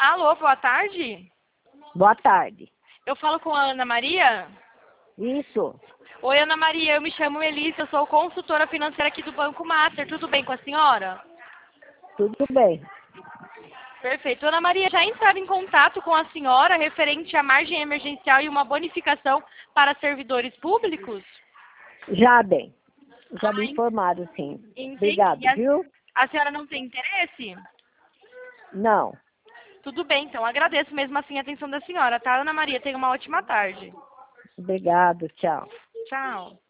Alô, boa tarde. Boa tarde. Eu falo com a Ana Maria? Isso, Oi, Ana Maria, eu me chamo Melissa, eu sou consultora financeira aqui do Banco Master. Tudo bem com a senhora? tudo bem. Perfeito. Ana Maria, já entraram em contato com a senhora referente à margem emergencial e uma bonificação para servidores públicos? Já bem. Já me Ai, informaram, sim. entendi. Obrigado, viu? A senhora não tem interesse? Não. Tudo bem, então agradeço mesmo assim a atenção da senhora, tá? Ana Maria, tenha uma ótima tarde. Obrigado, tchau. Tchau.